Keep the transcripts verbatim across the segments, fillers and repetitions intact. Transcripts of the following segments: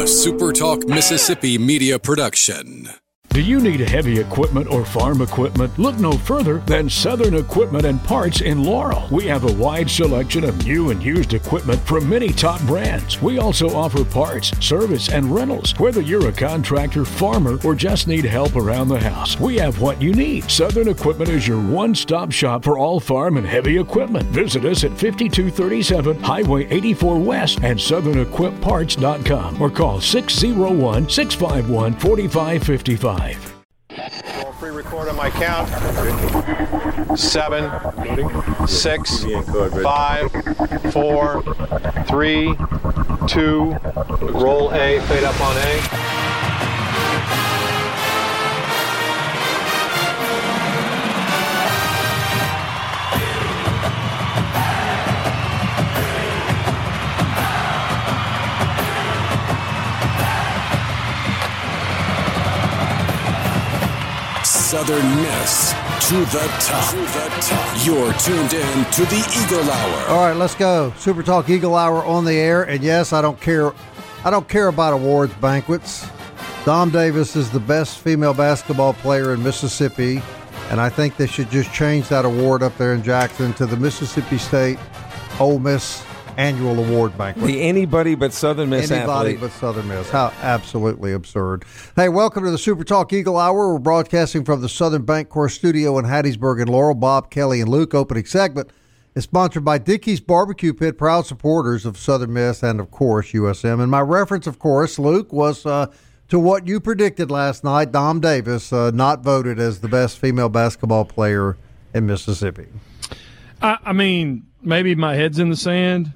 a SuperTalk Mississippi media production. Do you need heavy equipment or farm equipment? Look no further than Southern Equipment and Parts in Laurel. We have a wide selection of new and used equipment from many top brands. We also offer parts, service, and rentals. Whether you're a contractor, farmer, or just need help around the house, we have what you need. Southern Equipment is your one-stop shop for all farm and heavy equipment. Visit us at fifty-two thirty-seven Highway eighty-four West and southern equip parts dot com or call six oh one, six five one, four five five five. I'll pre-record on my count. Seven, six, five, four, three, two, roll A, fade up on A. Southern Miss to the top. To the top. You're tuned in to the Eagle Hour. All right, let's go. Super Talk Eagle Hour on the air. And yes, I don't care. I don't care about awards banquets. Dom Davis is the best female basketball player in Mississippi, and I think they should just change that award up there in Jackson to the Mississippi State Ole Miss Annual Award Banquet. The anybody but Southern Miss Anybody athlete. but Southern Miss. How absolutely absurd. Hey, welcome to the Super Talk Eagle Hour. We're broadcasting from the Southern Bancorp studio in Hattiesburg and Laurel. Bob, Kelly, and Luke. Opening segment is sponsored by Dickey's Barbecue Pit, proud supporters of Southern Miss and, of course, U S M. And my reference, of course, Luke, was uh, to what you predicted last night, Dom Davis, uh, not voted as the best female basketball player in Mississippi. I, I mean, maybe my head's in the sand.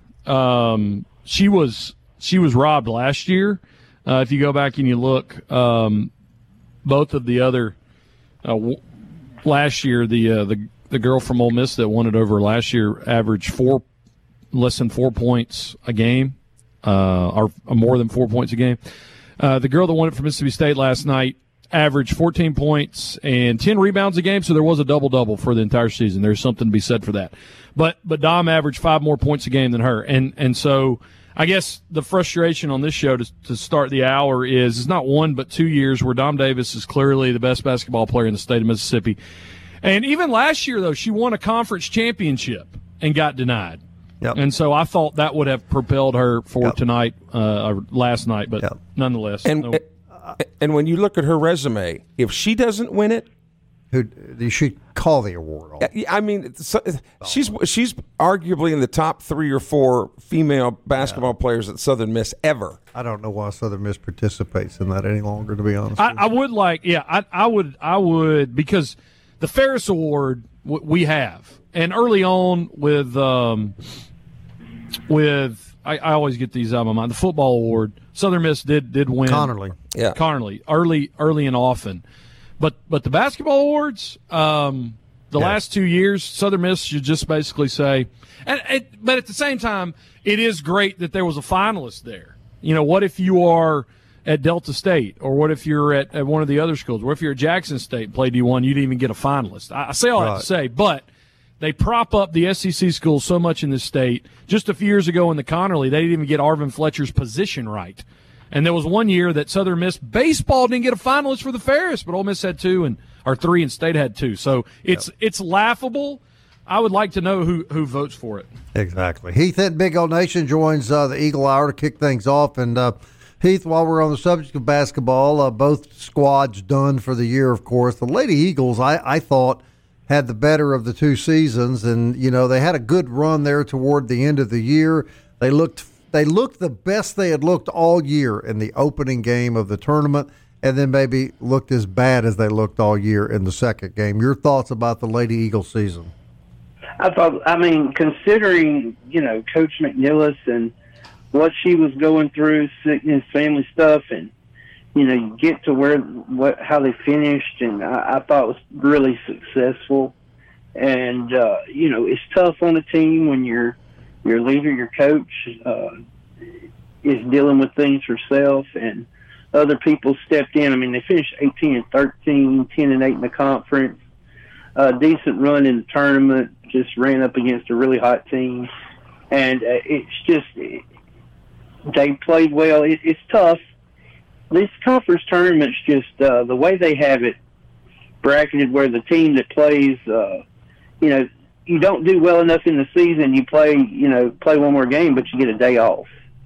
Um, she was she was robbed last year. Uh, if you go back and you look, um, both of the other uh, w- last year, the uh, the the girl from Ole Miss that won it over last year averaged four less than four points a game, uh, or, or more than four points a game. Uh, the girl that won it for Mississippi State last night averaged fourteen points and ten rebounds a game, so there was a double-double for the entire season. There's something to be said for that. But but Dom averaged five more points a game than her. And and so I guess the frustration on this show to, to start the hour is it's not one but two years where Dom Davis is clearly the best basketball player in the state of Mississippi. And even last year, though, she won a conference championship and got denied. Yep. And so I thought that would have propelled her for Yep. tonight, uh, or last night, but Yep. nonetheless. And no. and when you look at her resume, if she doesn't win it, Who you should call the award off. I mean, so, she's she's arguably in the top three or four female basketball yeah. players at Southern Miss ever. I don't know why Southern Miss participates in that any longer, to be honest. I, I would like, yeah, I, I would, I would, because the Ferris Award w- we have, and early on with, um, with I, I always get these out of my mind. The football award, Southern Miss did did win. Connerly, yeah, Connerly, early, early and often. But but the basketball awards, um, the yeah. last two years, Southern Miss should just basically say, and, and but at the same time, it is great that there was a finalist there. You know, what if you are at Delta State, or what if you're at, at one of the other schools? What if you're at Jackson State and play D one, you didn't even get a finalist? I, I say all right. that to say, but they prop up the S E C schools so much in this state. Just a few years ago in the Connerly, they didn't even get Arvin Fletcher's position right. And there was one year that Southern Miss baseball didn't get a finalist for the Ferris, but Ole Miss had two and or three, and State had two. So it's yep. it's laughable. I would like to know who, who votes for it. Exactly. Heath at Big O Nation joins uh, the Eagle Hour to kick things off. And uh, Heath, while we're on the subject of basketball, uh, both squads done for the year, of course. The Lady Eagles, I, I thought, had the better of the two seasons, and you know they had a good run there toward the end of the year. They looked. They looked the best they had looked all year in the opening game of the tournament, and then maybe looked as bad as they looked all year in the second game. Your thoughts about the Lady Eagle season? I thought, I mean, considering, you know, Coach McNillis and what she was going through, sickness, family stuff, and, you know, you get to where, what, how they finished, and I, I thought it was really successful. And, uh, you know, it's tough on a team when you're, your leader, your coach, uh, is dealing with things herself, and other people stepped in. I mean, they finished eighteen and thirteen, ten and eight in the conference. A uh, decent run in the tournament, just ran up against a really hot team. And uh, it's just, it, they played well. It, it's tough these conference tournaments, just uh, the way they have it bracketed, where the team that plays, uh, you know, you don't do well enough in the season, you play, you know, play one more game, but you get a day off.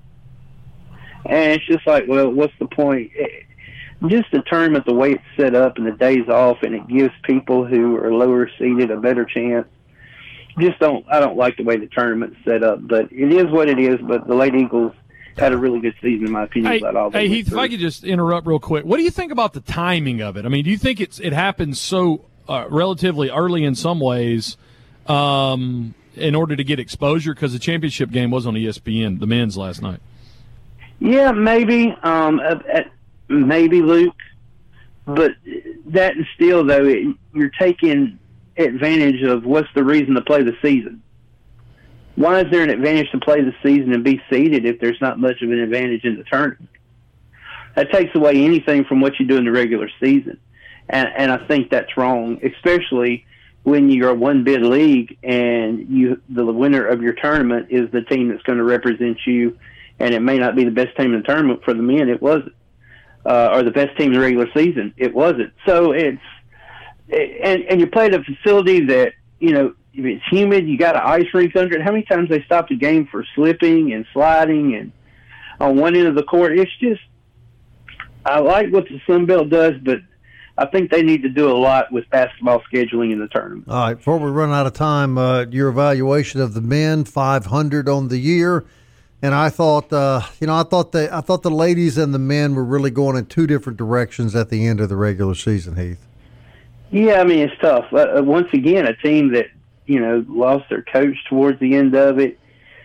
And it's just like, well, what's the point? Just the tournament, the way it's set up and the days off, and it gives people who are lower seeded a better chance. Just don't, I don't like the way the tournament's set up, but it is what it is. But the Lady Eagles had a really good season, in my opinion. Hey, about all hey Heath, if I could just interrupt real quick. What do you think about the timing of it? I mean, do you think it's it happens so uh, relatively early in some ways um, in order to get exposure? Because the championship game was on E S P N, the men's last night. Yeah, maybe, um, uh, maybe, Luke. But that and still, though, it, you're taking advantage of what's the reason to play the season. Why is there an advantage to play the season and be seeded if there's not much of an advantage in the tournament? That takes away anything from what you do in the regular season. And, and I think that's wrong, especially when you're a one-bid league and you the winner of your tournament is the team that's going to represent you, and it may not be the best team in the tournament. For the men, it wasn't. Uh, or the best team in the regular season, it wasn't. So it's and, and you play at a facility that, you know, if it's humid, you got an ice rink under it. How many times they stopped a game for slipping and sliding and on one end of the court? It's just, I like what the Sun Belt does, but I think they need to do a lot with basketball scheduling in the tournament. All right, before we run out of time, uh, your evaluation of the men, five hundred on the year, and I thought, uh, you know, I thought they, I thought the ladies and the men were really going in two different directions at the end of the regular season. Heath. Yeah, I mean it's tough. Uh, once again, a team that, you know, lost their coach towards the end of it,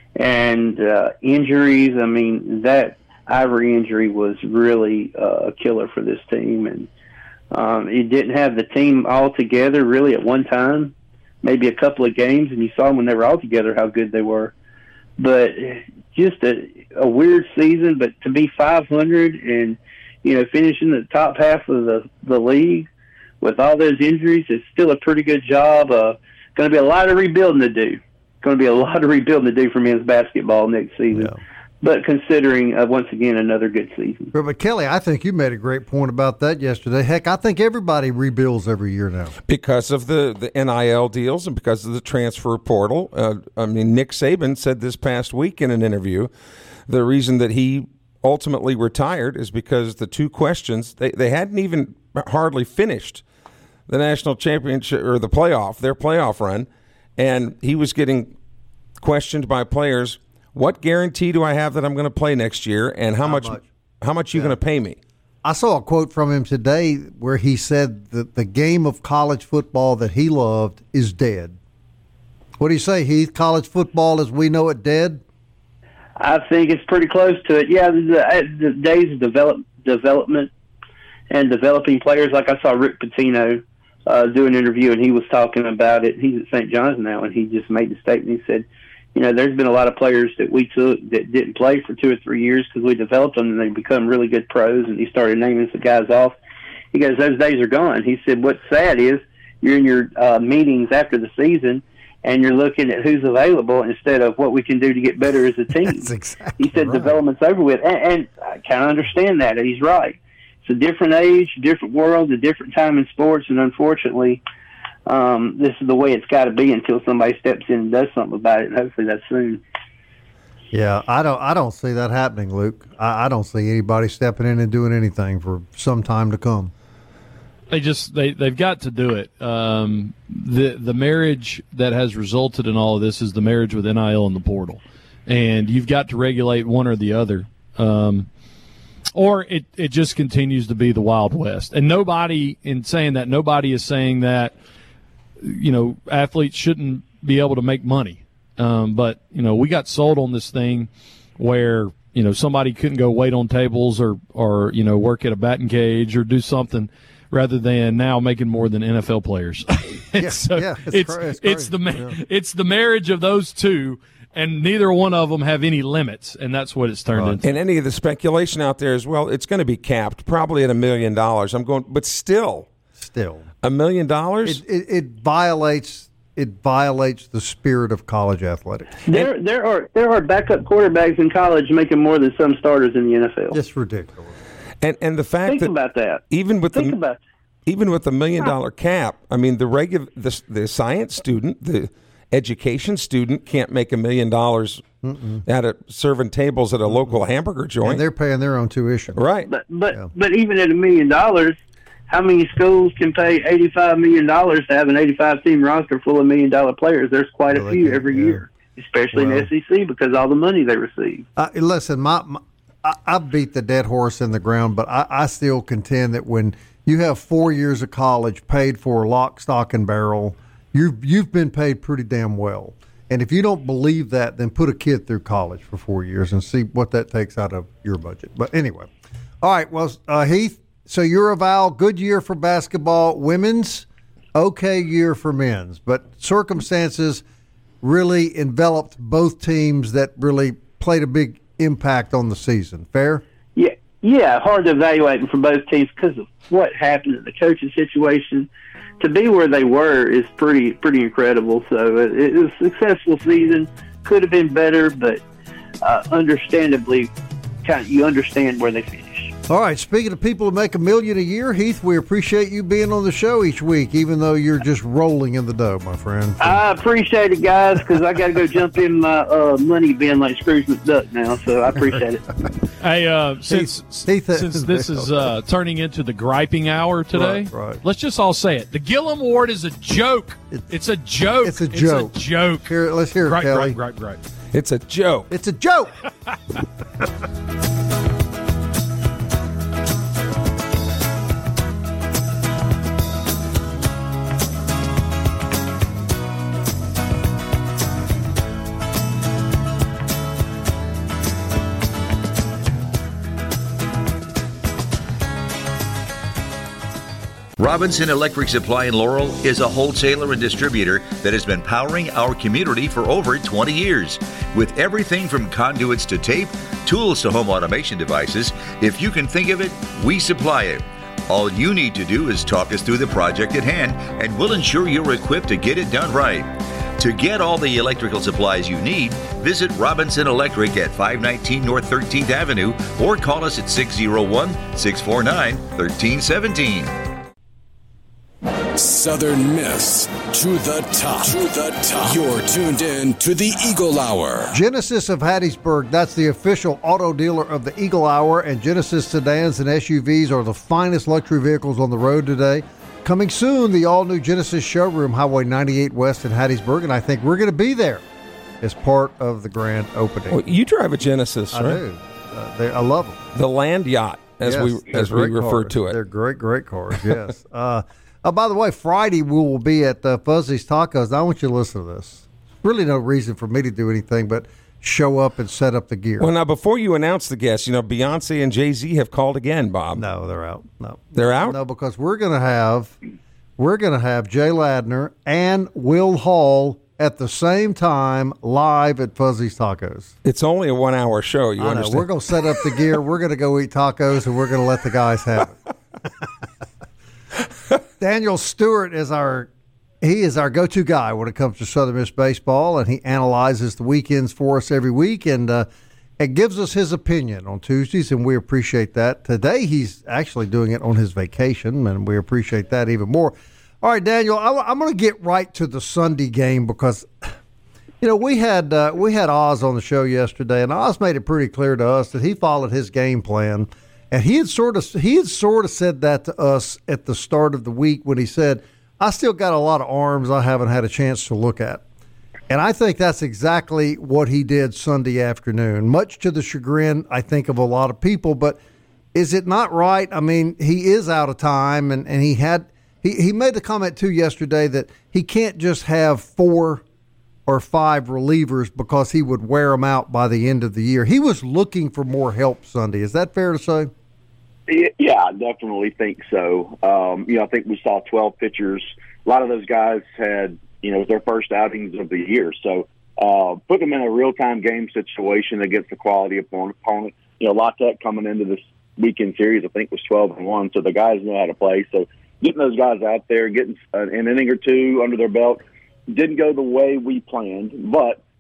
and uh, injuries. I mean, that Ivory injury was really uh, a killer for this team, and um, it didn't have the team all together really at one time, maybe a couple of games, and you saw them when they were all together how good they were. But just a, a weird season, but to be five hundred and, you know, finishing the top half of the, the league with all those injuries, it's still a pretty good job. Uh, Going to be a lot of rebuilding to do. Going to be a lot of rebuilding to do for men's basketball next season. Yeah. But considering, uh, once again, another good season. But, Kelly, I think you made a great point about that yesterday. Heck, I think everybody rebuilds every year now. Because of the, the N I L deals and because of the transfer portal. Uh, I mean, Nick Saban said this past week in an interview, the reason that he ultimately retired is because the two questions, they, they hadn't even hardly finished the national championship or the playoff, their playoff run, and he was getting questioned by players, what guarantee do I have that I'm going to play next year, and how, how much, much how much are you yeah. going to pay me? I saw a quote from him today where he said that the game of college football that he loved is dead. What do you say, Heath? College football as we know it dead? I think it's pretty close to it. Yeah, the, the days of develop, development and developing players, like I saw Rick Pitino Uh, do an interview, and he was talking about it. He's at Saint John's now, and he just made the statement. He said, you know, there's been a lot of players that we took that didn't play for two or three years because we developed them, and they become really good pros, and he started naming some guys off. He goes, those days are gone. He said, what's sad is you're in your uh, meetings after the season, and you're looking at who's available instead of what we can do to get better as a team. That's exactly He said right. Development's over with, and, and I kind of understand that. He's right. It's a different age, a different world, a different time in sports, and unfortunately, um, this is the way it's got to be until somebody steps in and does something about it, and hopefully that's soon. Yeah, I don't. I don't see that happening, Luke. I, I don't see anybody stepping in and doing anything for some time to come. They just they they've got to do it. Um, the the marriage that has resulted in all of this is the marriage with N I L and the portal, and you've got to regulate one or the other. Um, Or it, it just continues to be the Wild West. And nobody, in saying that, nobody is saying that, you know, athletes shouldn't be able to make money. Um, but, you know, we got sold on this thing where, you know, somebody couldn't go wait on tables or, or you know, work at a batting cage or do something rather than now making more than N F L players. yeah, so yeah, it's, it's, cra- it's, it's, the, yeah. it's the marriage of those two. And neither one of them have any limits, and that's what it's turned right. into. And any of the speculation out there as well, it's going to be capped probably at a million dollars. I'm going, but still, still a million dollars. It, it, it violates it violates the spirit of college athletics. There, and, there are there are backup quarterbacks in college making more than some starters in the N F L. It's ridiculous. And and the fact Think that about that. even with Think the about even with the million dollar cap, I mean the regular the, the science student, the education student can't make a million dollars out of serving tables at a local hamburger joint. And they're paying their own tuition. Right. But but Yeah. but even at a million dollars, how many schools can pay eighty-five million dollars to have an eighty-five team roster full of million dollar players? There's quite Well, a they few can, every yeah. year, especially Well- in the S E C because of all the money they receive. Uh, listen, my, my I, I beat the dead horse in the ground, but I, I still contend that when you have four years of college paid for lock, stock, and barrel, you've you've been paid pretty damn well. And if you don't believe that, then put a kid through college for four years and see what that takes out of your budget. But anyway, all right. Well, uh, Heath, so you're a Val. Good year for basketball, women's. Okay year for men's, but circumstances really enveloped both teams that really played a big impact on the season. Fair? Yeah, yeah, hard to evaluate for both teams because of what happened in the coaching situation. To be where they were is pretty pretty incredible. So it, it was a successful season. Could have been better, but uh, understandably, kind of, you understand where they finished. All right, speaking of people who make a million a year, Heath, we appreciate you being on the show each week, even though you're just rolling in the dough, my friend. I appreciate it, guys, because I got to go jump in my uh, money bin like Scrooge McDuck now, so I appreciate it. Hey, uh, since Heath- Heath- since this is uh, turning into the griping hour today, Right, right. let's just all say it. The Gillum Award is a joke. It's a joke. It's a joke. It's a joke. Here, let's hear it, Gripe, Kelly. gripe, gripe, gripe. It's a joke. It's a joke. Robinson Electric Supply in Laurel is a wholesaler and distributor that has been powering our community for over twenty years. With everything from conduits to tape, tools to home automation devices, if you can think of it, we supply it. All you need to do is talk us through the project at hand, and we'll ensure you're equipped to get it done right. To get all the electrical supplies you need, visit Robinson Electric at five nineteen North thirteenth Avenue or call us at six oh one, six four nine, one three one seven. Southern Miss to the top. To the top. You're tuned in to the Eagle Hour. Genesis of Hattiesburg, that's the official auto dealer of the Eagle Hour, and Genesis sedans and S U Vs are the finest luxury vehicles on the road today. Coming soon, the all-new Genesis showroom, Highway ninety-eight West in Hattiesburg, and I think we're going to be there as part of the grand opening. Well, you drive a Genesis, I right? do. Uh, they, I love them. The land yacht, as Yes, we they're as we great refer cars. to it. They're great, great cars, yes. uh, oh, by the way, Friday we will be at uh, Fuzzy's Tacos. I want you to listen to this. Really no reason for me to do anything but show up and set up the gear. Well, now, before you announce the guests, you know, Beyonce and Jay-Z have called again, Bob. No, they're out. No. They're out? No, because we're going to have we're going to have Jay Ladner and Will Hall at the same time live at Fuzzy's Tacos. It's only a one-hour show, you I know. understand? We're going to set up the gear. We're going to go eat tacos, and we're going to let the guys have it. Daniel Stewart is our he is our go-to guy when it comes to Southern Miss baseball, and he analyzes the weekends for us every week, and uh, it gives us his opinion on Tuesdays, and we appreciate that. Today, he's actually doing it on his vacation, and we appreciate that even more. All right, Daniel, I, I'm going to get right to the Sunday game because, you know, we had uh, we had Oz on the show yesterday, and Oz made it pretty clear to us that he followed his game plan. And he had sort of he had sort of said that to us at the start of the week when he said, I still got a lot of arms I haven't had a chance to look at. And I think that's exactly what he did Sunday afternoon, much to the chagrin, I think, of a lot of people. But is it not right? I mean, he is out of time, and, and he had he, he made the comment, too, yesterday that he can't just have four or five relievers because he would wear them out by the end of the year. He was looking for more help Sunday. Is that fair to say? Yeah, I definitely think so. Um, you know, I think we saw twelve pitchers. A lot of those guys had, you know, their first outings of the year. So uh, put them in a real-time game situation against a quality opponent. You know, La Tech coming into this weekend series, I think, was twelve and one. So the guys know how to play. So getting those guys out there, getting an inning or two under their belt, didn't go the way we planned. But,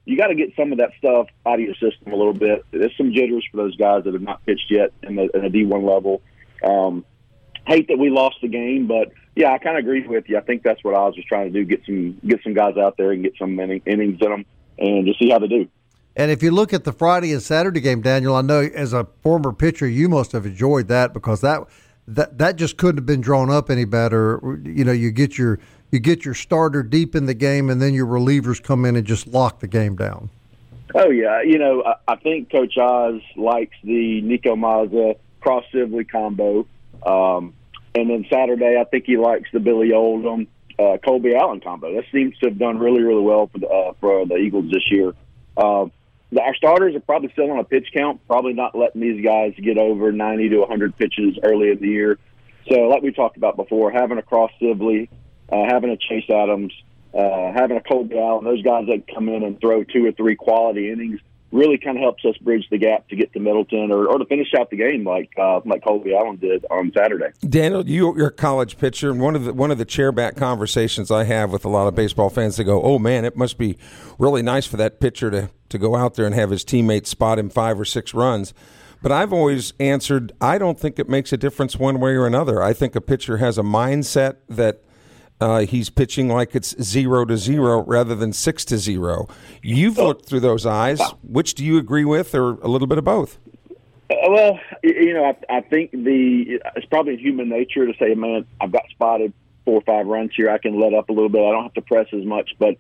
you got to get some of that stuff out of your system a little bit. There's some jitters for those guys that have not pitched yet in the, in the D one level. Um, hate that we lost the game, but yeah, I kind of agree with you. I think that's what I was just trying to do: get some get some guys out there and get some innings in them, and just see how they do. And if you look at the Friday and Saturday game, Daniel, I know as a former pitcher, you must have enjoyed that because that that that just couldn't have been drawn up any better. You know, you get your you get your starter deep in the game, and then your relievers come in and just lock the game down. Oh yeah, you know, I, I think Coach Oz likes the Nico Mazza Cross Sibley combo, um, and then Saturday I think he likes the Billy Oldham uh, Colby Allen combo. That seems to have done really really well for the uh, for the Eagles this year. Uh, Our starters are probably still on a pitch count, probably not letting these guys get over ninety to one hundred pitches early in the year. So like we talked about before, having a Cross Sibley, uh, having a Chase Adams, uh, having a Colby Allen, those guys that come in and throw two or three quality innings really kind of helps us bridge the gap to get to Middleton or, or to finish out the game like uh, like Colby Allen did on Saturday. Daniel, you, you're a college pitcher, and one of the one of the chairback conversations I have with a lot of baseball fans, they go, "Oh man, it must be really nice for that pitcher to to go out there and have his teammates spot him five or six runs." But I've always answered, I don't think it makes a difference one way or another. I think a pitcher has a mindset that Uh, he's pitching like it's zero to zero rather than six to zero. You've looked through those eyes. Which do you agree with, or a little bit of both? Uh, well, you know, I, I think the it's probably human nature to say, man, I've got spotted four or five runs here. I can let up a little bit. I don't have to press as much. But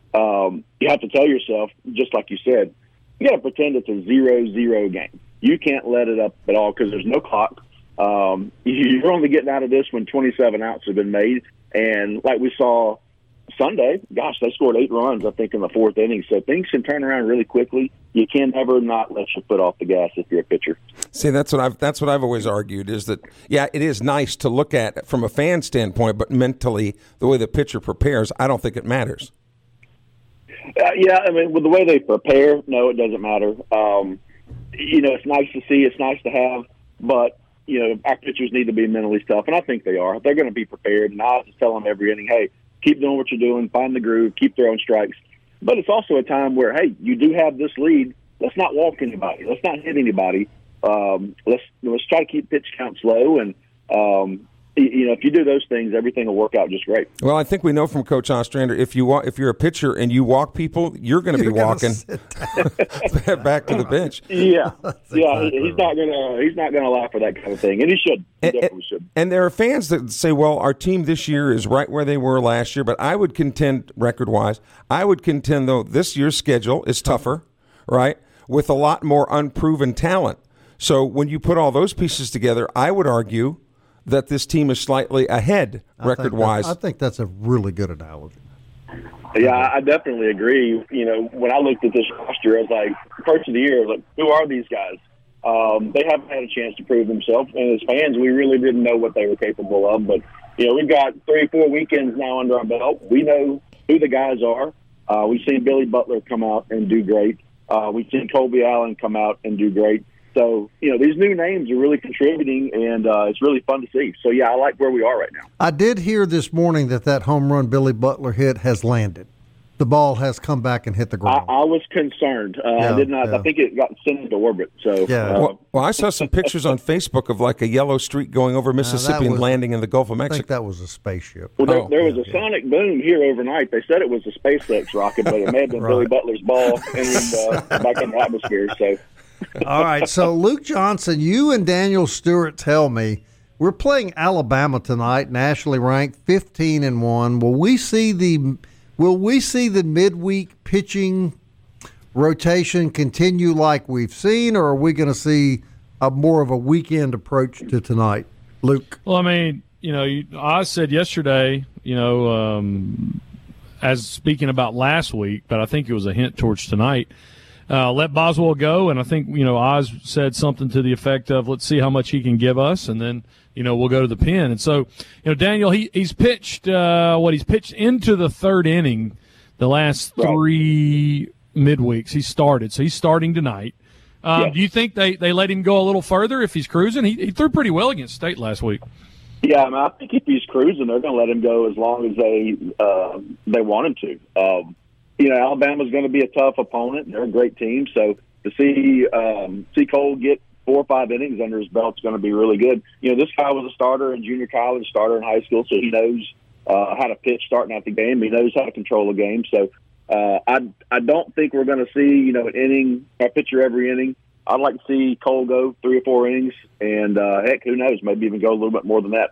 um, you have to tell yourself, just like you said, you got to pretend it's a zero zero game. You can't let it up at all because there's no clock. Um, you're only getting out of this when twenty-seven outs have been made. And like we saw Sunday, gosh, they scored eight runs, I think, in the fourth inning. So things can turn around really quickly. You can never not let your foot off the gas if you're a pitcher. See, that's what I've that's what I've always argued is that, yeah, it is nice to look at from a fan standpoint, but mentally, the way the pitcher prepares, I don't think it matters. Uh, yeah, I mean, with the way they prepare, no, it doesn't matter. Um, you know, it's nice to see, it's nice to have, but you know, our pitchers need to be mentally tough, and I think they are. They're going to be prepared, and I just tell them every inning, hey, keep doing what you're doing, find the groove, keep throwing strikes. But it's also a time where, hey, you do have this lead. Let's not walk anybody. Let's not hit anybody. Um, let's let's try to keep pitch counts low, and um, you know, if you do those things, everything will work out just great. Well, I think we know from Coach Ostrander, if you walk, if you're a pitcher and you walk people, you're going to be walking back to the bench. Yeah, yeah, exactly he's not going to he's not going to allow for that kind of thing, and he should. He and, definitely should. And there are fans that say, "Well, our team this year is right where they were last year," but I would contend, record-wise, I would contend though this year's schedule is tougher, right, with a lot more unproven talent. So when you put all those pieces together, I would argue that this team is slightly ahead record-wise. I think that's a really good analogy. Yeah, I definitely agree. You know, when I looked at this roster, I was like, first of the year, I was like, who are these guys? Um, they haven't had a chance to prove themselves. And as fans, we really didn't know what they were capable of. But, you know, we've got three, four weekends now under our belt. We know who the guys are. Uh, we've seen Billy Butler come out and do great. Uh, we've seen Colby Allen come out and do great. So, you know, these new names are really contributing, and uh, it's really fun to see. So, yeah, I like where we are right now. I did hear this morning that that home run Billy Butler hit has landed. The ball has come back and hit the ground. I, I was concerned. Uh, yeah, I did not. yeah. I think it got sent into orbit. So, yeah. Uh, well, well, I saw some pictures on Facebook of like a yellow streak going over Mississippi was, and landing in the Gulf of Mexico. I think that was a spaceship. Well, there, oh, there was yeah, a sonic boom here overnight. They said it was a SpaceX rocket, but it may have been right. Billy Butler's ball entering uh, back in the atmosphere. So. All right, so Luke Johnson, you and Daniel Stewart tell me we're playing Alabama tonight, nationally ranked fifteen and one. Will we see the will we see the midweek pitching rotation continue like we've seen, or are we going to see a more of a weekend approach to tonight, Luke? Well, I mean, you know, you, I said yesterday, you know, um, as speaking about last week, but I think it was a hint towards tonight. Uh, let Boswell go, and I think, you know, Oz said something to the effect of, let's see how much he can give us, and then, you know, we'll go to the pen. And so, you know, Daniel, he, he's pitched uh, what he's pitched into the third inning the last three midweeks. He started, so he's starting tonight. Um, yes. Do you think they, they let him go a little further if he's cruising? He, he threw pretty well against State last week. Yeah, I mean, I think if he's cruising, they're going to let him go as long as they uh, they want him to. Um, you know, Alabama's going to be a tough opponent. They're a great team. So to see um, see Cole get four or five innings under his belt is going to be really good. You know, this guy was a starter in junior college, starter in high school, so he knows uh, how to pitch starting out the game. He knows how to control a game. So uh, I I don't think we're going to see, you know, an inning, a pitcher every inning. I'd like to see Cole go three or four innings, and uh, heck, who knows, maybe even go a little bit more than that.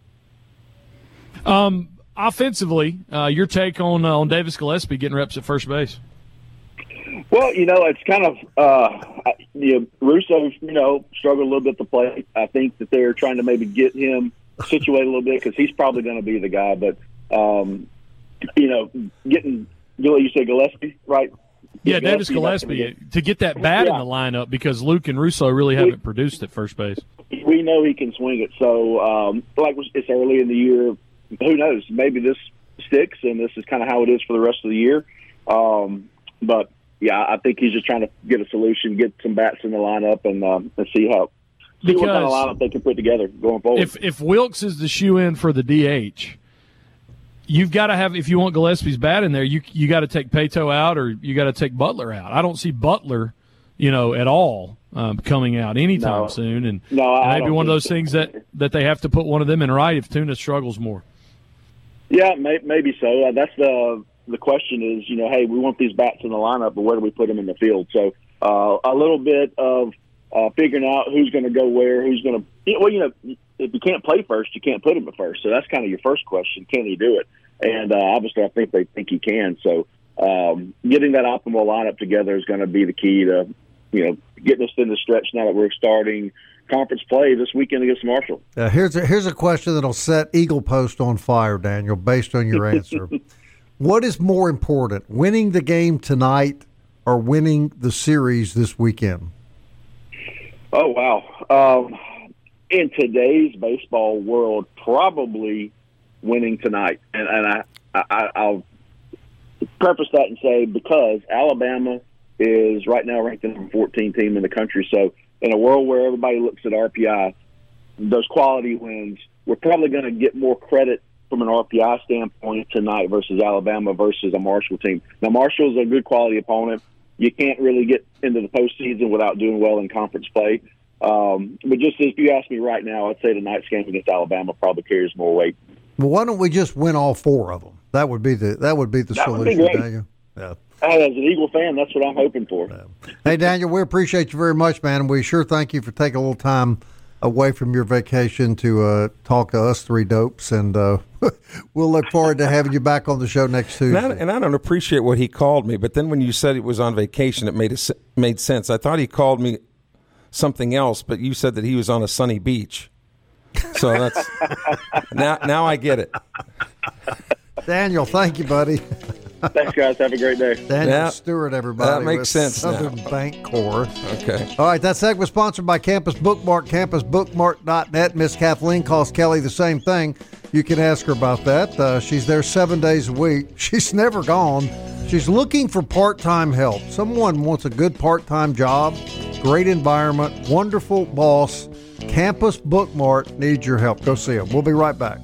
Um, offensively, uh, your take on uh, on Davis Gillespie getting reps at first base? Well, you know, it's kind of uh, you know, Russo, you know, struggled a little bit at the plate. I think that they're trying to maybe get him situated a little bit because he's probably going to be the guy. But um, you know, getting you said Gillespie, right? Yeah, Davis Gillespie, get, to get that bat yeah. in the lineup because Luke and Russo really haven't we, produced at first base. We know he can swing it. So, um, like it's early in the year, who knows? Maybe this sticks, and this is kind of how it is for the rest of the year. Um, but, yeah, I think he's just trying to get a solution, get some bats in the lineup, and, um, and see how see because what kind of lineup they can put together going forward. If, if Wilkes is the shoe-in for the D H – you've got to have, if you want Gillespie's bat in there, you you got to take Pato out or you got to take Butler out. I don't see Butler, you know, at all um, coming out anytime no. soon. And, no, and maybe one of those so. things that, that they have to put one of them in right if Tuna struggles more. Yeah, may, maybe so. Uh, that's the the question is, you know, hey, we want these bats in the lineup, but where do we put them in the field? So uh, a little bit of uh, figuring out who's going to go where, who's going to – well, you know, if you can't play first, you can't put him at first. So that's kind of your first question. Can he do it? And uh, obviously I think they think he can. So um, getting that optimal lineup together is going to be the key to, you know, getting us in the stretch now that we're starting conference play this weekend against Marshall. Uh, here's, a, here's a question that'll set Eagle Post on fire, Daniel, based on your answer. What is more important, winning the game tonight or winning the series this weekend? Oh, wow. Um, in today's baseball world, probably winning tonight. And, and I, I, I'll preface that and say because Alabama is right now ranked the number fourteen team in the country. So in a world where everybody looks at R P I, those quality wins, we're probably going to get more credit from an R P I standpoint tonight versus Alabama versus a Marshall team. Now, Marshall's a good quality opponent. You can't really get into the postseason without doing well in conference play. Um, but just if you ask me right now, I'd say tonight's game against Alabama probably carries more weight. Well, why don't we just win all four of them? That would be the that would be the that solution, would be great. Daniel. Yeah. Hey, as an Eagle fan, that's what I'm hoping for. Yeah. Hey, Daniel, we appreciate you very much, man. And we sure thank you for taking a little time away from your vacation to uh, talk to us three dopes. And uh, we'll look forward to having you back on the show next Tuesday. And I, and I don't appreciate what he called me, but then when you said it was on vacation, it made it made sense. I thought he called me something else, but you said that he was on a sunny beach. So that's now. Now I get it. Daniel, thank you, buddy. Thanks, guys. Have a great day. Daniel yeah, Stewart, everybody. That makes sense. Southern now. Bank Corps. Okay. All right, that segment was sponsored by Campus Bookmark, campus bookmark dot net. Miss Kathleen calls Kelly the same thing. You can ask her about that. Uh, she's there seven days a week. She's never gone. She's looking for part-time help. Someone wants a good part-time job, great environment, wonderful boss. Campus Bookmark needs your help. Go see them. We'll be right back.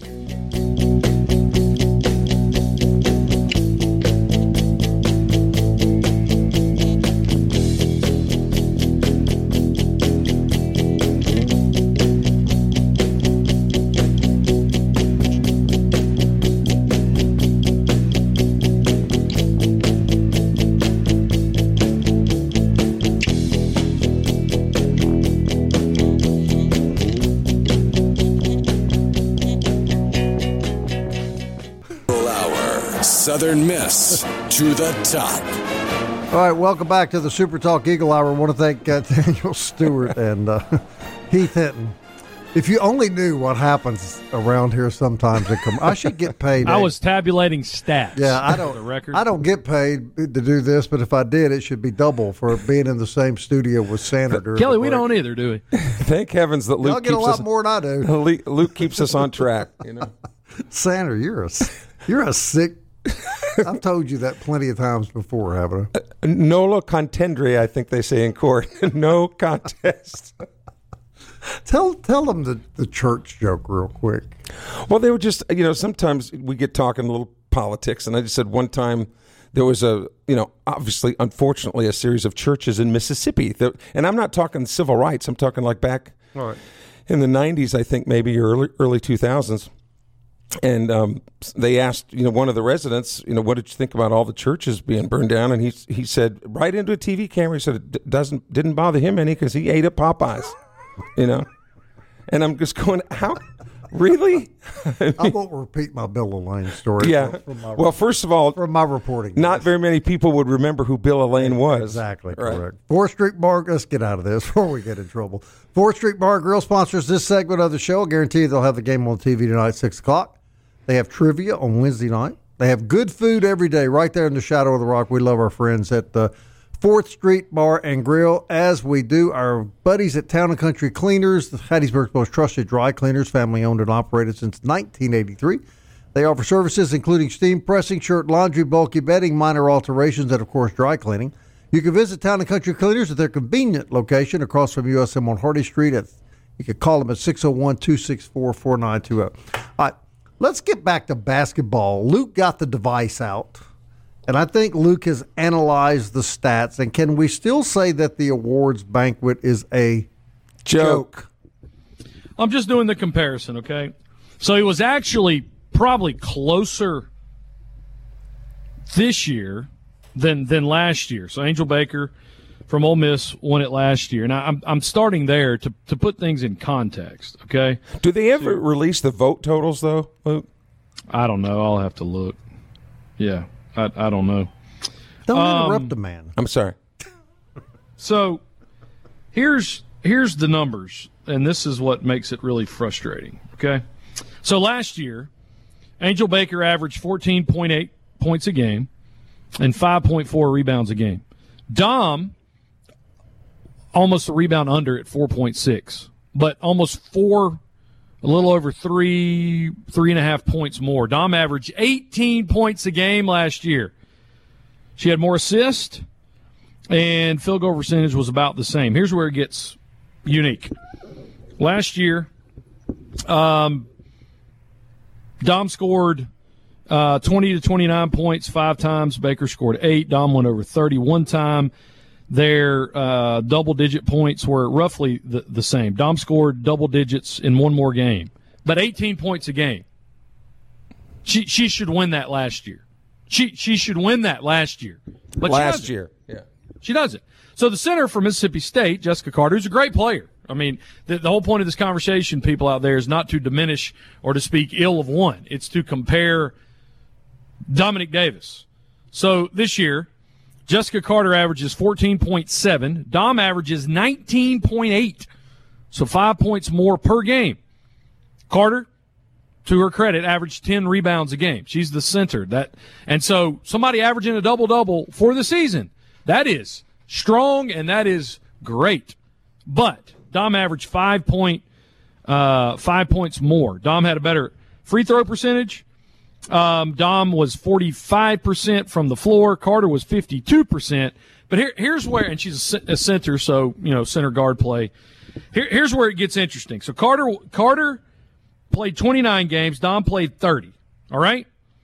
Southern Miss to the top. All right, welcome back to the Super Talk Eagle Hour. I want to thank uh, Daniel Stewart and uh, Heath Hinton. If you only knew what happens around here sometimes, it come, I should get paid. I was tabulating stats. Yeah, I don't. The record. I don't get paid to do this, but if I did, it should be double for being in the same studio with Sandra. Kelly, we don't either, do we? Thank heavens that Luke Y'all get keeps a lot us, more than I do. Luke keeps us on track. You know, Sandra, you're a you're a sick. I've told you that plenty of times before, haven't I? Uh, nolo contendere, I think they say in court. No contest. Tell tell them the, the church joke real quick. Well, they were just, you know, sometimes we get talking a little politics, and I just said one time there was a, you know, obviously, unfortunately, a series of churches in Mississippi. That, and I'm not talking civil rights. I'm talking like back All right. in the nineties, I think, maybe early early two thousands. And um, they asked, you know, one of the residents, you know, what did you think about all the churches being burned down? And he he said right into a T V camera, he said it d- doesn't didn't bother him any because he ate at Popeyes, you know. And I'm just going, how? Really? I, mean, I won't repeat my Bill Elaine story. Yeah. From, from my, well, first of all, from my reporting, not days. very many people would remember who Bill Elaine was. Exactly right. correct. Fourth Street Bar. Let's get out of this before we get in trouble. Fourth Street Bar and Grill sponsors this segment of the show. I guarantee you they'll have the game on T V tonight at six o'clock. They have trivia on Wednesday night. They have good food every day right there in the shadow of the rock. We love our friends at the Fourth Street Bar and Grill, as we do our buddies at Town and Country Cleaners, Hattiesburg's most trusted dry cleaners, family owned and operated since nineteen eighty-three. They offer services including steam pressing, shirt laundry, bulky bedding, minor alterations, and of course dry cleaning. You can visit Town and Country Cleaners at their convenient location across from U S M on Hardy Street. At, you can call them at six oh one, two six four, four nine two oh. All right, let's get back to basketball. Luke got the device out. And I think Luke has analyzed the stats. And can we still say that the awards banquet is a joke? I'm just doing the comparison, okay? So it was actually probably closer this year than than last year. So Angel Baker from Ole Miss won it last year. Now, I'm I'm starting there to, to put things in context, okay? Do they ever so, release the vote totals, though, Luke? I don't know. I'll have to look. Yeah. I, I don't know. Don't um, interrupt the man. I'm sorry. So here's here's the numbers, and this is what makes it really frustrating. Okay, so last year, Angel Baker averaged fourteen point eight points a game and five point four rebounds a game. Dom almost a rebound under at four point six, but almost four. A little over three, three and a half points more. Dom averaged eighteen points a game last year. She had more assists, and field goal percentage was about the same. Here's where it gets unique. Last year, um, Dom scored uh, twenty to twenty-nine points five times. Baker scored eight. Dom went over thirty one time. Their uh, double-digit points were roughly the, the same. Dom scored double digits in one more game, but eighteen points a game. She she should win that last year. She she should win that last year. But last year, yeah, she doesn't. So the center for Mississippi State, Jessica Carter, who's a great player. I mean, the, the whole point of this conversation, people out there, is not to diminish or to speak ill of one. It's to compare Dominique Davis. So this year, Jessica Carter averages fourteen point seven. Dom averages nineteen point eight, so five points more per game. Carter, to her credit, averaged ten rebounds a game. She's the center. That, and so somebody averaging a double-double for the season, that is strong and that is great. But Dom averaged five, point, uh, five points more. Dom had a better free throw percentage. Um, Dom was forty-five percent from the floor. Carter was fifty-two percent. But here, here's where, and she's a center, so, you know, center guard play. Here, here's where it gets interesting. So Carter, Carter played twenty-nine games. Dom played thirty. All right?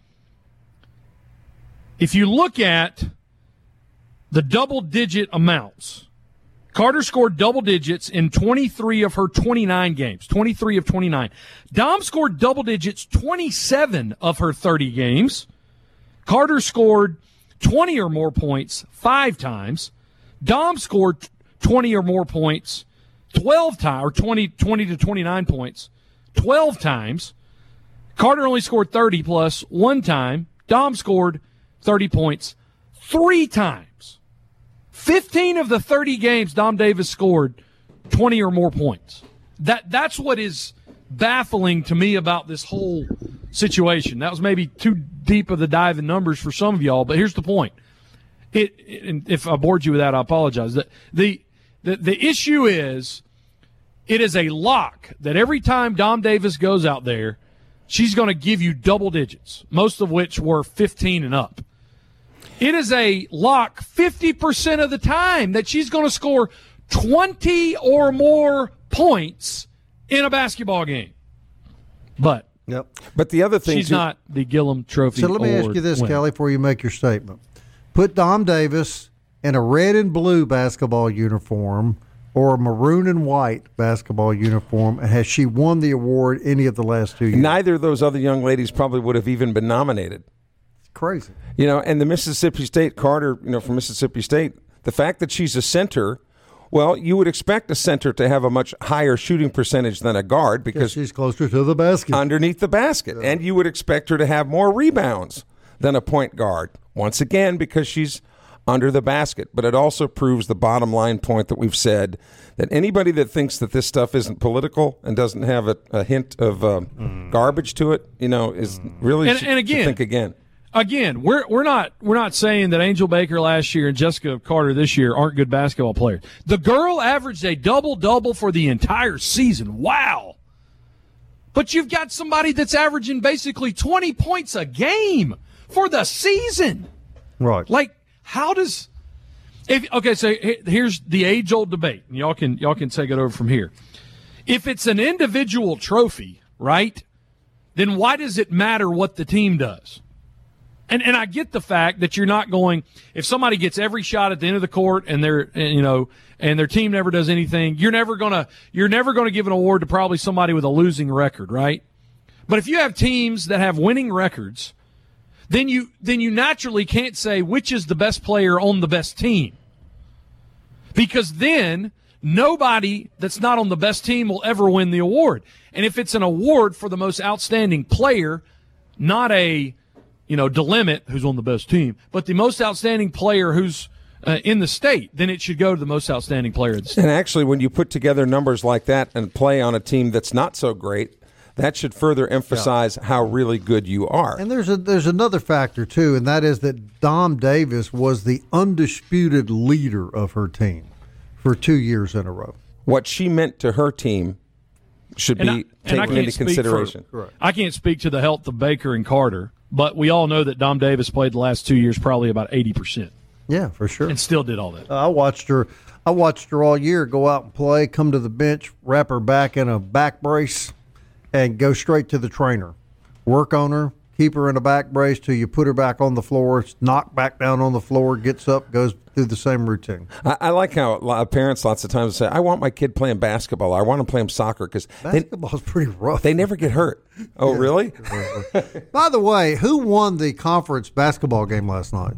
If you look at the double-digit amounts, Carter scored double digits in twenty-three of her twenty-nine games, twenty-three of twenty-nine. Dom scored double digits twenty-seven of her thirty games. Carter scored twenty or more points five times. Dom scored twenty or more points twelve times, or twenty, twenty to twenty-nine points twelve times. Carter only scored thirty plus one time. Dom scored thirty points three times. fifteen of the thirty games, Dom Davis scored twenty or more points. That That's what is baffling to me about this whole situation. That was maybe too deep of the dive in numbers for some of y'all, but here's the point. It, it, and if I bored you with that, I apologize. The, the, the, the issue is it is a lock that every time Dom Davis goes out there, she's going to give you double digits, most of which were fifteen and up. It is a lock fifty percent of the time that she's going to score twenty or more points in a basketball game. But yep. But the other thing she's too, not the Gillum Trophy. So let me ask you this, winner. Kelly, before you make your statement. Put Dom Davis in a red and blue basketball uniform or a maroon and white basketball uniform, and has she won the award any of the last two years? Neither of those other young ladies probably would have even been nominated. It's crazy. You know, and the Mississippi State, Carter, you know, from Mississippi State, the fact that she's a center, well, you would expect a center to have a much higher shooting percentage than a guard because she's closer to the basket. Underneath the basket. Yeah. And you would expect her to have more rebounds than a point guard. Once again, because she's under the basket. But it also proves the bottom line point that we've said, that anybody that thinks that this stuff isn't political and doesn't have a, a hint of uh, mm. garbage to it, you know, is really and, should, and again, should think again. Again, we're we're not we're not saying that Angel Baker last year and Jessica Carter this year aren't good basketball players. The girl averaged a double-double for the entire season. Wow. But you've got somebody that's averaging basically twenty points a game for the season. Right. Like, how does if okay, so here's the age-old debate. And y'all can y'all can take it over from here. If it's an individual trophy, right, then why does it matter what the team does? And and I get the fact that you're not going, if somebody gets every shot at the end of the court and they're you know and their team never does anything, you're never gonna you're never gonna give an award to probably somebody with a losing record, right? But if you have teams that have winning records, then you then you naturally can't say which is the best player on the best team. Because then nobody that's not on the best team will ever win the award. And if it's an award for the most outstanding player, not a you know, delimit who's on the best team, but the most outstanding player who's uh, in the state, then it should go to the most outstanding player in the state. And actually, when you put together numbers like that and play on a team that's not so great, that should further emphasize yeah. how really good you are. And there's a there's another factor, too, and that is that Dom Davis was the undisputed leader of her team for two years in a row. What she meant to her team should and be I, taken into consideration. For, I can't speak to the health of Baker and Carter, but we all know that Dom Davis played the last two years probably about eighty percent. Yeah, for sure. And still did all that. Uh, I watched her I watched her all year go out and play, come to the bench, wrap her back in a back brace, and go straight to the trainer. Work on her, keep her in a back brace till you put her back on the floor, knock back down on the floor, gets up, goes through the same routine. I, I like how a lot of parents lots of times say, I want my kid playing basketball. I want to play him soccer because basketball is pretty rough. They never get hurt. Oh, yeah. Really? By the way, who won the conference basketball game last night?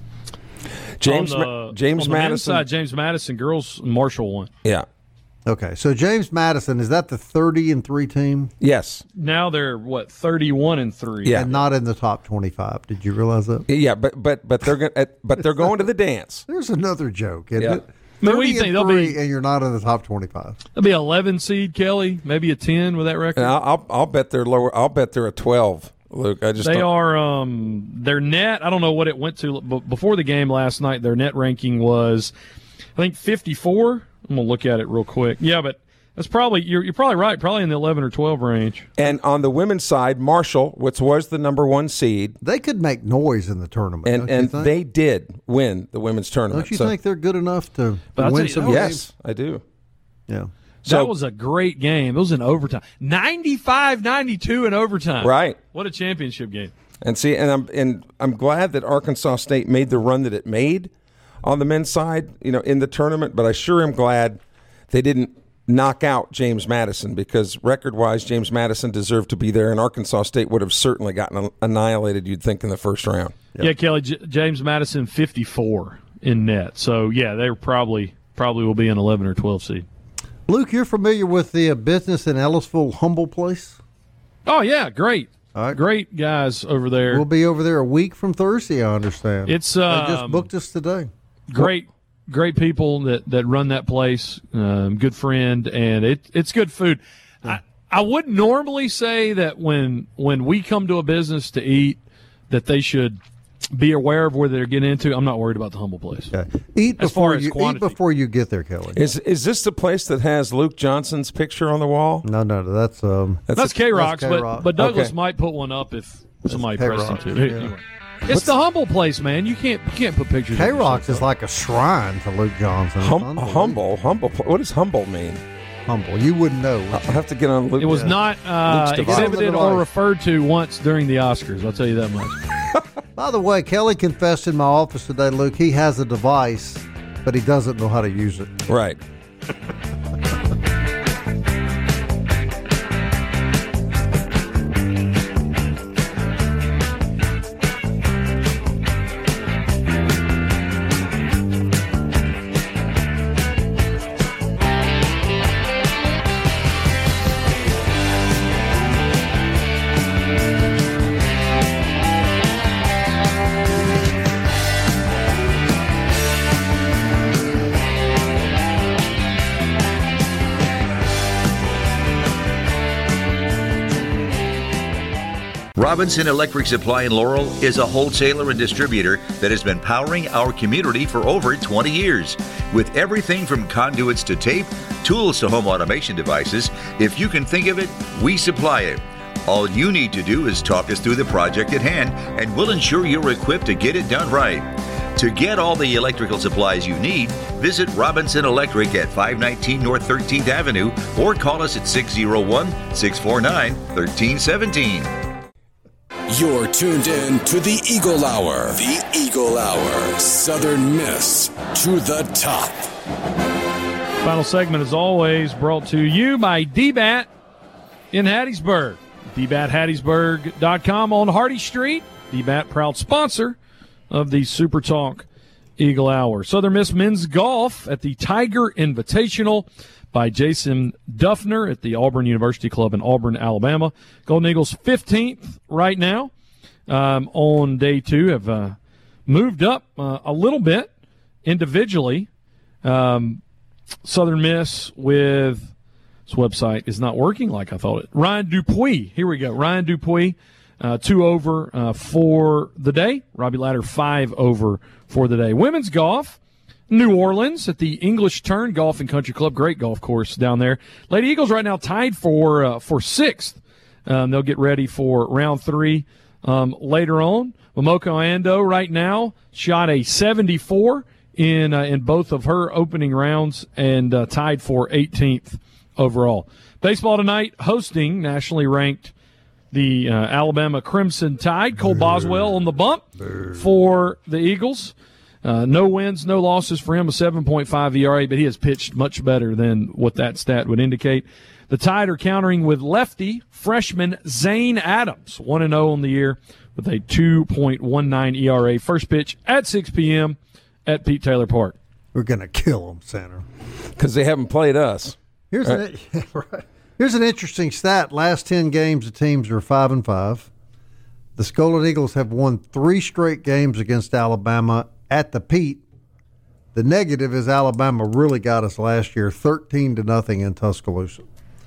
James on the, Ma- James on the Madison. Side, James Madison. Girls, Marshall won. Yeah. Okay, so James Madison, is that the thirty and three team? Yes. Now they're what thirty-one and three. Yeah, and not in the top twenty-five. Did you realize that? Yeah, but but but they're going but they're going to the dance. There's another joke, isn't yeah. it? I mean, what do you think? They'll be, and you're not in the top twenty-five. They'll be eleven seed, Kelly, maybe a ten with that record. I'll, I'll I'll bet they're lower. I'll bet they're a twelve. Luke, I just they don't. are um their net. I don't know what it went to, but before the game last night, their net ranking was, I think fifty-four. I'm gonna look at it real quick. Yeah, but. That's probably you're you're probably right. Probably in the eleven or twelve range. And on the women's side, Marshall, which was the number one seed, they could make noise in the tournament. And and they did win the women's tournament. Don't you so, think they're good enough to win some games? Yes, I do. Yeah. So, that was a great game. It was in overtime. ninety-five ninety-two in overtime. Right. What a championship game. And see, and I'm and I'm glad that Arkansas State made the run that it made on the men's side, you know, in the tournament. But I sure am glad they didn't knock out James Madison, because record-wise, James Madison deserved to be there, and Arkansas State would have certainly gotten annihilated, you'd think, in the first round. Yep. Yeah, Kelly, J- James Madison, fifty-four in net. So, yeah, they probably probably will be an eleven or twelve seed. Luke, you're familiar with the uh, business in Ellisville, Humble Place? Oh, yeah, great. All right. Great guys over there. We'll be over there a week from Thursday, I understand. It's um, They just booked us today. Great. Great people that, that run that place, um, good friend, and it it's good food. I, I wouldn't normally say that when when we come to a business to eat that they should be aware of where they're getting into. I'm not worried about the Humble Place. Okay. Eat as before far as you quantity. eat before you get there, Kelly. Is is this the place that has Luke Johnson's picture on the wall? No, no, no that's um that's, that's K Rocks, but K-Rock. but Douglas okay. might put one up if that's somebody K-Rock. pressed him to. Yeah. Anyway. It's What's the Humble Place, man. You can't you can't put pictures. K Rocks is like a shrine to Luke Johnson. Hum, humble, humble. What does humble mean? Humble. You wouldn't know. I'll have to get on Luke. It was yeah. not uh, exhibited or referred to once during the Oscars. I'll tell you that much. By the way, Kelly confessed in my office today, Luke, he has a device, but he doesn't know how to use it. Right. Robinson Electric Supply in Laurel is a wholesaler and distributor that has been powering our community for over twenty years. With everything from conduits to tape, tools to home automation devices, if you can think of it, we supply it. All you need to do is talk us through the project at hand, and we'll ensure you're equipped to get it done right. To get all the electrical supplies you need, visit Robinson Electric at five nineteen North thirteenth Avenue or call us at six oh one, six four nine, one three one seven. You're tuned in to the Eagle Hour. The Eagle Hour. Southern Miss to the top. Final segment, as always, brought to you by D BAT in Hattiesburg. D bat hattiesburg dot com on Hardy Street. D BAT, proud sponsor of the Super Talk Eagle Hour. Southern Miss men's golf at the Tiger Invitational by Jason Duffner at the Auburn University Club in Auburn, Alabama. Golden Eagles fifteenth right now um, on day two. Have uh, moved up uh, a little bit individually. Um, Southern Miss with this website is not working like I thought it. Ryan Dupuis. Here we go. Ryan Dupuis, uh, two over uh, for the day. Robbie Ladder, five over for the day. Women's golf. New Orleans at the English Turn Golf and Country Club. Great golf course down there. Lady Eagles right now tied for uh, for sixth. Um, they'll get ready for round three um, later on. Momoko Ando right now shot a seventy-four in uh, in both of her opening rounds and uh, tied for eighteenth overall. Baseball tonight hosting nationally ranked the uh, Alabama Crimson Tide. Cole Boswell on the bump for the Eagles. Uh, no wins, no losses for him, a seven point five E R A, but he has pitched much better than what that stat would indicate. The Tide are countering with lefty freshman Zane Adams, one and oh on the year with a two point one nine E R A. First pitch at six p.m. at Pete Taylor Park. We're going to kill them, Center. Because they haven't played us. Here's, right. an, right. Here's an interesting stat. Last ten games, the teams are five and five. The Golden Eagles have won three straight games against Alabama at the Pete. The negative is Alabama really got us last year, thirteen to nothing in Tuscaloosa.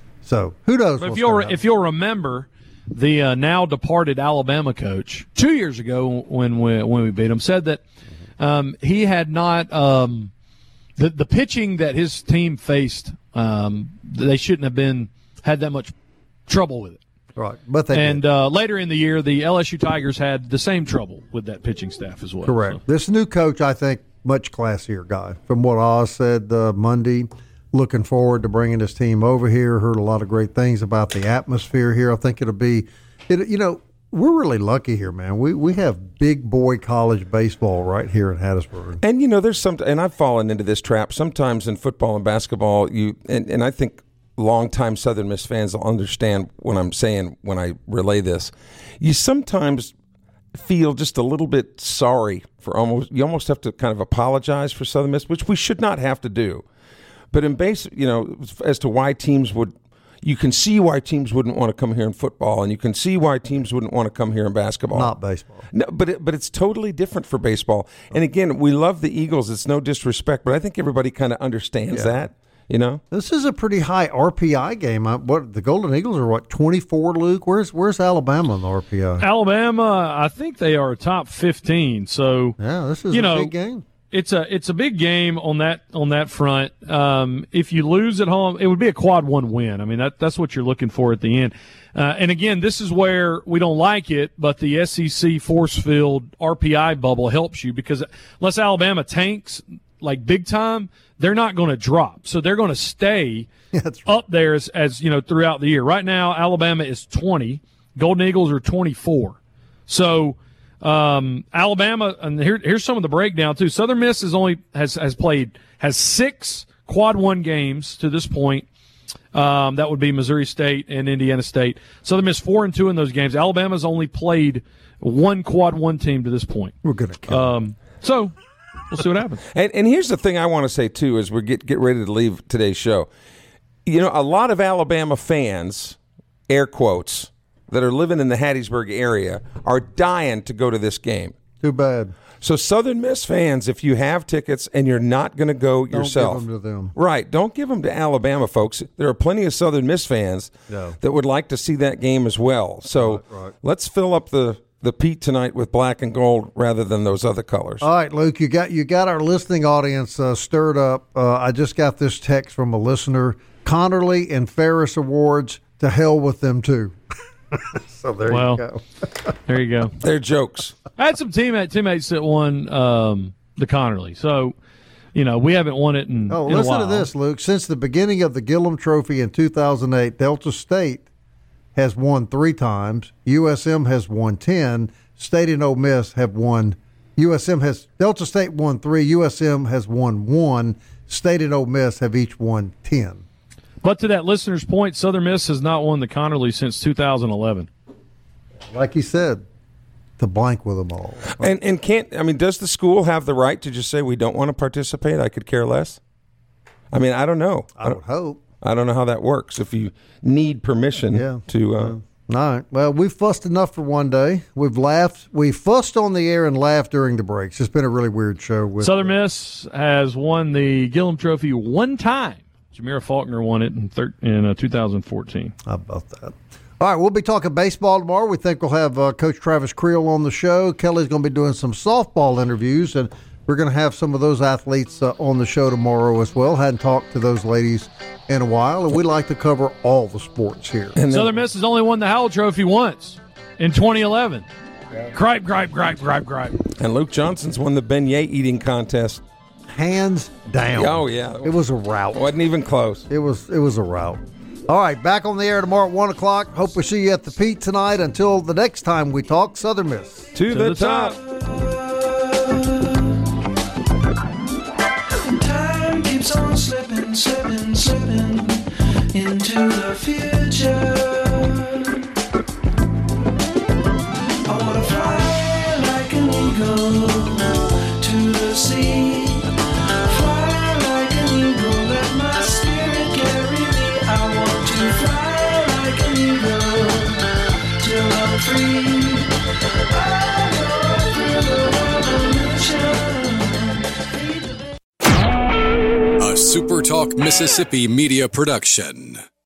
So who knows? But if you'll if you'll remember, the uh, now departed Alabama coach two years ago when we when we beat him said that um, he had not um, the the pitching that his team faced. Um, they shouldn't have been had that much trouble with it. Right, but they and uh, later in the year, the L S U Tigers had the same trouble with that pitching staff as well. Correct. So. This new coach, I think, much classier guy. From what Oz said uh, Monday, looking forward to bringing his team over here. Heard a lot of great things about the atmosphere here. I think it'll be, it, you know, we're really lucky here, man. We we have big boy college baseball right here in Hattiesburg. And you know, there's some, and I've fallen into this trap sometimes in football and basketball. You and, and I think. Longtime Southern Miss fans will understand what I'm saying when I relay this. You sometimes feel just a little bit sorry for almost. You almost have to kind of apologize for Southern Miss, which we should not have to do. But in base, you know, as to why teams would, you can see why teams wouldn't want to come here in football, and you can see why teams wouldn't want to come here in basketball. Not baseball. No, but it, but it's totally different for baseball. And again, we love the Eagles. It's no disrespect, but I think everybody kind of understands yeah. that. You know, this is a pretty high R P I game. What the Golden Eagles are? What twenty-four? Luke, where's where's Alabama on the R P I? Alabama, I think they are top fifteen. So yeah, this is you a know, big game. It's a it's a big game on that on that front. Um, if you lose at home, it would be a quad one win. I mean, that that's what you're looking for at the end. Uh, and again, this is where we don't like it, but the S E C force field R P I bubble helps you because unless Alabama tanks like big time, they're not going to drop. So they're going to stay right. up there as, as, you know, throughout the year. Right now, Alabama is twenty. Golden Eagles are twenty-four. So Um, Alabama, and here, here's some of the breakdown too. Southern Miss has only has has played has six quad one games to this point. Um, that would be Missouri State and Indiana State. Southern Miss four and two in those games. Alabama's only played one quad one team to this point. We're gonna count. Um, so we'll see what happens. And, and here's the thing I want to say too, as we get get ready to leave today's show. You know, a lot of Alabama fans, air quotes, that are living in the Hattiesburg area are dying to go to this game. Too bad. So Southern Miss fans, if you have tickets and you're not going to go Don't yourself, give them to them. Right, don't give them to Alabama folks. There are plenty of Southern Miss fans Yeah. that would like to see that game as well. So Right, right. let's fill up the, the Pete tonight with black and gold rather than those other colors. All right, Luke, you got you got our listening audience uh, stirred up. Uh, I just got this text from a listener. Connerly and Ferris Awards, to hell with them too. So there Well, you go. There you go. They're jokes. I had some teammate, teammates that won um, the Connerly. So, you know, we haven't won it in, Oh, in a listen while. to this, Luke. Since the beginning of the Gillum Trophy in two thousand eight, Delta State has won three times. U S M has won ten. State and Ole Miss have won. U S M has Delta State won three. U S M has won one. State and Ole Miss have each won ten. But to that listener's point, Southern Miss has not won the Connerly since two thousand eleven. Like he said, to blank with them all. And and can't I mean, does the school have the right to just say we don't want to participate? I could care less. I mean, I don't know. I would hope. I don't know how that works. If you need permission Yeah. to, uh, All right. Well, we've fussed enough for one day. We've laughed. We fussed on the air and laughed during the breaks. It's been a really weird show. With Southern Miss has won the Gillum Trophy one time. Jamira Faulkner won it in, thir- in uh, two thousand fourteen. How about that? All right, we'll be talking baseball tomorrow. We think we'll have uh, Coach Travis Creel on the show. Kelly's going to be doing some softball interviews, and we're going to have some of those athletes uh, on the show tomorrow as well. Hadn't talked to those ladies in a while, and we like to cover all the sports here. and then, Southern Miss has only won the Howell Trophy once in twenty eleven. Gripe, gripe, gripe, gripe, gripe. and Luke Johnson's won the beignet eating contest. Hands down. Oh, yeah. It was a rout. Wasn't even close. It was it was a rout. All right, back on the air tomorrow at one o'clock. Hope we see you at the Pete tonight. Until the next time we talk, Southern Miss. To, To the, the top. Time keeps on slipping, slipping, slipping into the future. I wanna fly like an eagle to the sea. Fly like an eagle, let my spirit carry me. I want to fly like an eagle till I'm free. I go through the revolution. A SuperTalk Mississippi media production.